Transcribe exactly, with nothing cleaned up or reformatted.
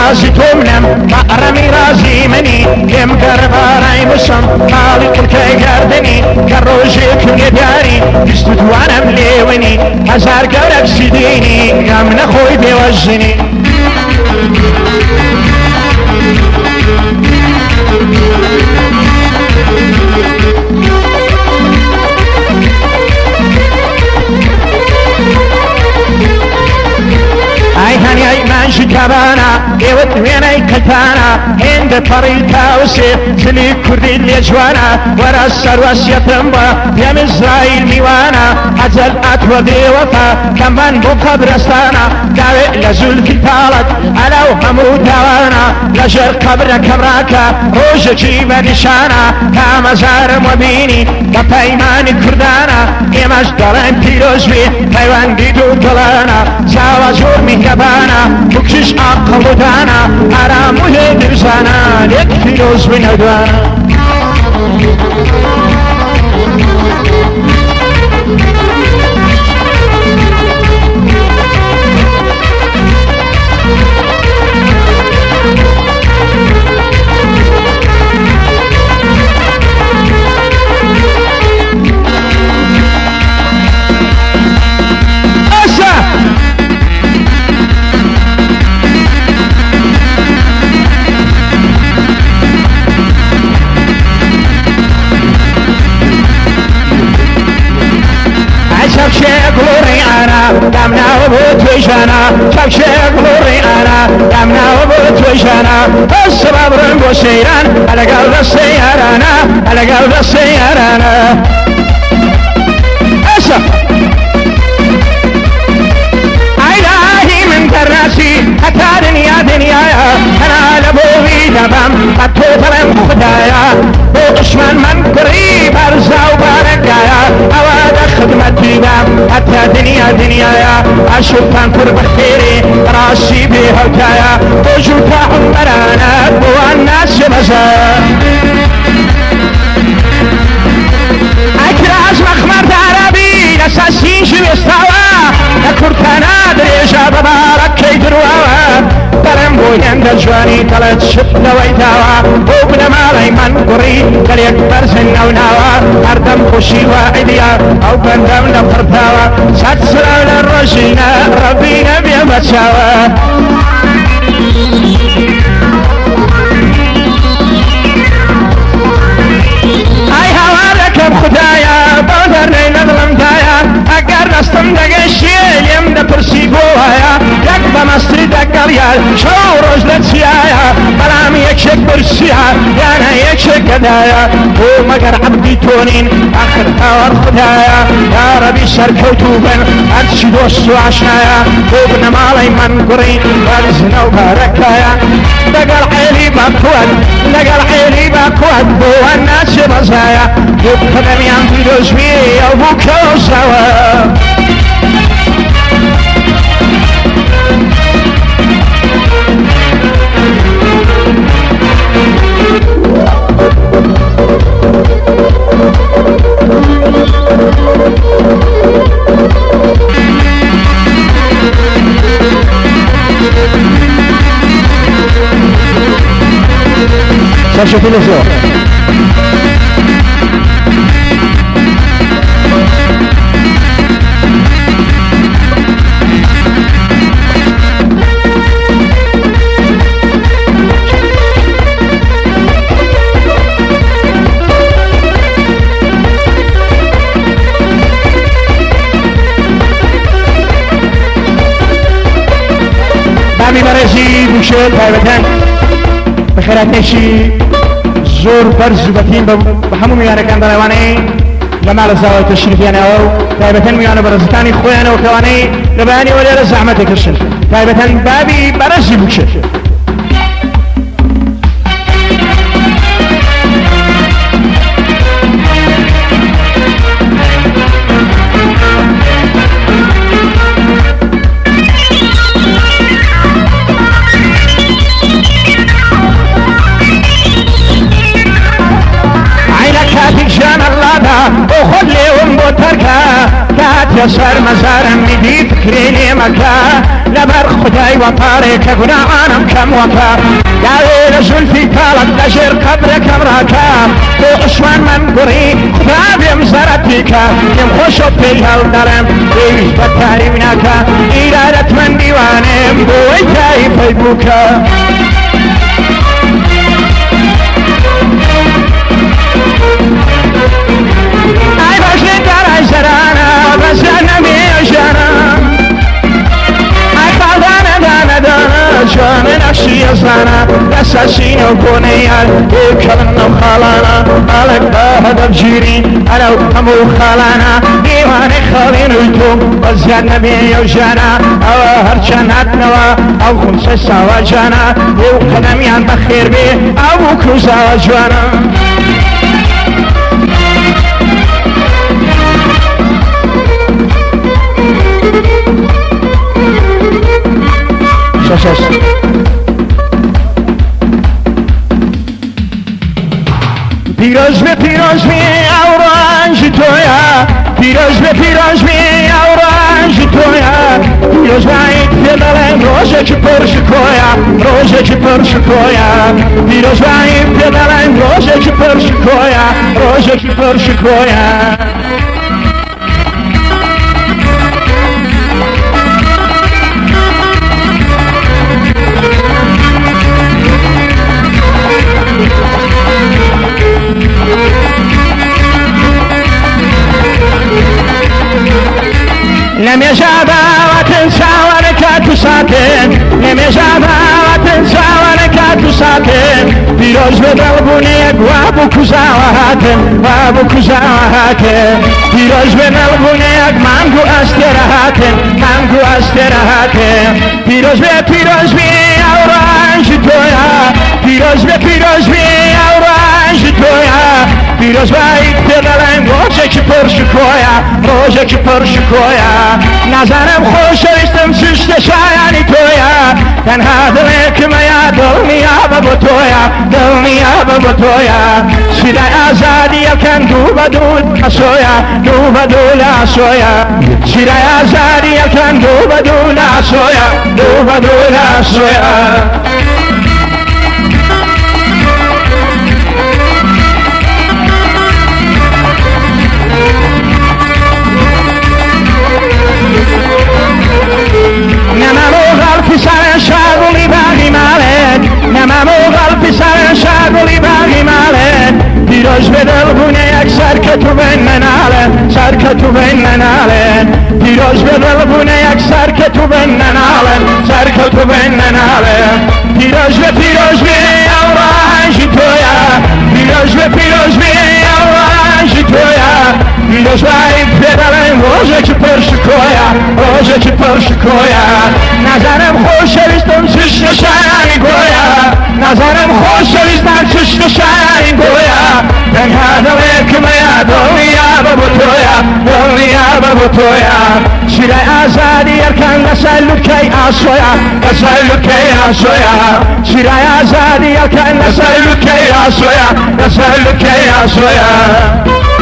رازي تومنم مقرمي رازي مني يم قرباراي مسم مالي قلتي قردني كروجي كل داري بستد وانا مليوني هزار قرب سيديني يا من اخوي بيوجني اي هاني اي مانشي كابانا ايوت وين اي كتانا عند فريتا وسيف سلي كردي اليجوانا ورا السروس يتنبا يا مزرايل ميوانا اجل اتوى دي وفا كمان بو قبرستانا داوي لزول في طالت على وهمو دوانا لجر قبر كبراكا روج جيب نشانا كامزار مبيني بطيمان كردانا ايماش دارن تيروز بي حيوان ديدو دلانا زاوازور مهربانا بكشش عقل ودانا اراموه درزانا ليك فيروز بندوانا شاف شيخ لوري انا دمنا وبوت وجانا شاف شيخ لوري انا دمنا وبوت وجانا السباب رنبو سيران على قلب السيارة على قلب السيارة اسف الهي من دراسي حتى دنيا دنيايا انا لبوي دبم بطوط لم خدايا بوشمن من قريب ارزا وباركايا اواد خدمتي بام حتى دنيا دنيايا اشوف تنفر بخيري راسي بهوتايا وجوتا عمرانا والناس مزا اكراز مخمر عربي لساسين شو يستوى لكرتنا دريجا ببارك كي دروا برم بوين دجواني تلت شب لويتاوا وابن مالي من قري قل يكبر سنة وناوا اردم خوشي واعديا او بندم لفرتاوا ساتسرا للرجينا ربينا بيبتشاوا اي هوالك بخدايا بودر رينا ظلمتايا اقر نستم دقشي اليم دا برسي قوايا يكبا مصري دقريا شو رجلت سيايا بلام يكشك برسيها يانا يكشك قدايا هو مقر عبدي تونين اخر هور خدايا يا ربي شرك وتوبن ارشي دوست وعشايا وابن مالي من قرين ورزنا وباركايا دقل عيلي باقوات دقل عيلي باقوات هو الناس مزايا يبقى ميان في دوزوي وبوكو سوا Sasha Filosofo. بامي مرزي بوشيل بايبتان بخيرات نشي زور برز بتين بحمو ميانا كان دلواني لما لزاوي تشريفياني او تايبتان ميانا برزتاني خويانا وكواني لباني وليلا زعمتك الشن تايبتان بابي برزي بوشيل وخليهم بوتركا كات سر مزارم میدی فکری نمکا لبر خدای و پاره که گناهانم کم وفا داوی زلفی طالت لجر قبرکم راکا تو اشوان من گری خدا بیم زرتی که یم خوش و پیل دارم دیویش بطاری بناکا ایرادت من دیوانم بوی تایی پی بوکا ای باشی در ای زرانا بزن نمیشنم ای خالدانه دانه دانه جان نقشی ازانا دستشین و کنه یار ای کلن و خالانا مالک با هدف جیری الو همو خالانا دیوان خالین و تو بزن نمیشنا او هرچند نوا او خونس سوا جانا او قدمیان بخیر بی او کروزا جانا شش پیروز به پیروز می اورانج تویا پیروز به پیروز می اورانج تویا پیروز باید پیدالن روزه که پرش کویا روزه که پرش کویا پیروز باید پیدالن روزه که پرش کویا روزه که پرش کویا نمی‌شود وتنسى ولك تساكن نمی‌شود وتنسى ولك تساكن پیروز به دلبونه یک وابو کزاوهاتن وابو کزاوهاتن پیروز به دلبونه یک منگو استراحاتن منگو استراحاتن پیروز به پیروز بی اورانج تویا پیروز به پیروز بی اورانج تویا پیروز باید پیدالن روزه که پرش کویا روزه که پرش کویا نظرم خوشویستم سشت شایانی تویا تنها دلی که میا دل میابه با تویا دل میابه با تویا شیرای آزادی یکن دو با دول اسویا دو با دول اسویا شیرای آزادی یکن دو با دول اسویا دو با دول اسویا نمامو پسر شاگلی باقی مالت نمامو پسر شاگلی باقی مالت پیروز به دلبونه یک سر که تو بین مناله سر که تو بین مناله پیروز به دلبونه یک سر که تو بین مناله سر که تو بین مناله پیروز به پیروز بی اورانج تویا پیروز به پیروز بی اورانج تویا پیروز باید پیدالن روزه که پرش کویا روزه که پرش کویا نظرم خوشویستم چشت شایانی گویا نظرم خوشویستم چشت شایانی گویا تنها دلی که میا دل میابه با تویا دل میابه با تویا شیرای آزادی یرکن نسلوکی آسویا نسلوکی آسویا شیرای آزادی یرکن نسلوکی آسویا نسلوکی آسویا